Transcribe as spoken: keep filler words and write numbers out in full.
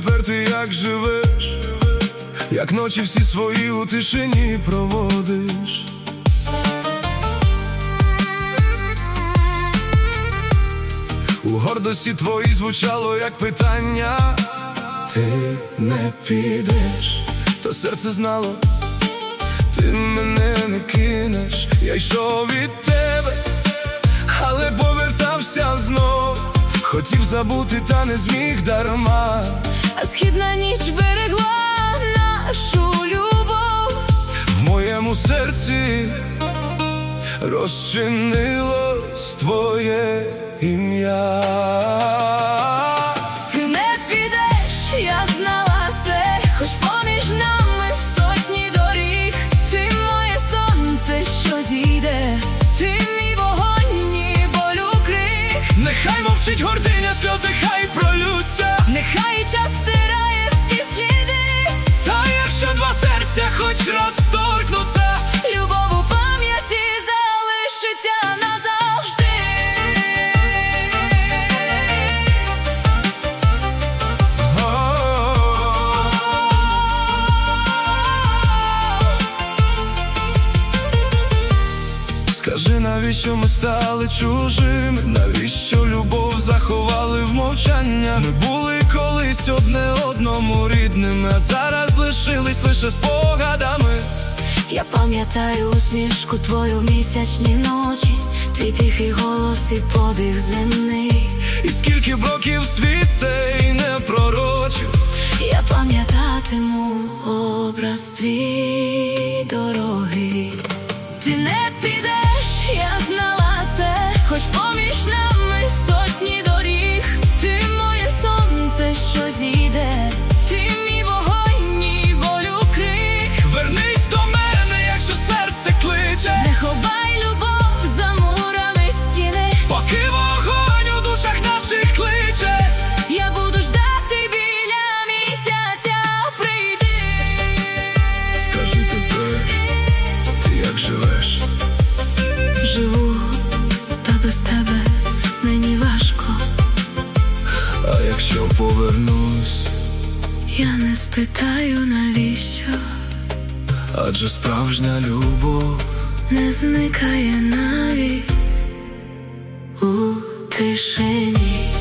тепер ти як живеш, як ночі всі свої у тишині проводиш. У гордості твоїй звучало як питання: ти не підеш, та серце знало, ти мене не кинеш. Я йшов від тебе, але повертався знов. Хотів забути, та не зміг дарма. А східна ніч берегла нашу любов. В моєму серці розчинилось твоє ім'я. Ти не підеш, я знала це, хоч поміж нами сотні доріг. Ти моє сонце, що зійде, ти мій вогонь, ні болю крик. Нехай мовчить гординя, сльози хай пролються, нехай час стирає всі сліди. та якщо два серця хоч раз торкнуться, любов у пам'яті залишиться назавжди. Скажи, навіщо ми стали чужими? Навіщо любов заховали в мовчання? Ми були колись одне одному рідними, а зараз лишились лише спогадами. Я пам'ятаю усмішку твою в місячні ночі, твій тихий голос і подих земний. І скільки б років світ цей не пророчив, я пам'ятатиму образ твій дорогий. Ти не підеш, я знала це, хоч поміж нами сотні доріг. Ти моє сонце, що зійде, ти мій вогонь, ні болю крик. Вернись до мене, якщо серце кличе, не ховай любов за мурами стіни. поки вогонь у душах наших кличе, я буду ждати біля місяця, прийди. Скажи тепер, ти як живеш? Живу, та без тебе мені важко. А якщо повернусь, я не спитаю, навіщо, адже справжня любов не зникає навіть у тишині.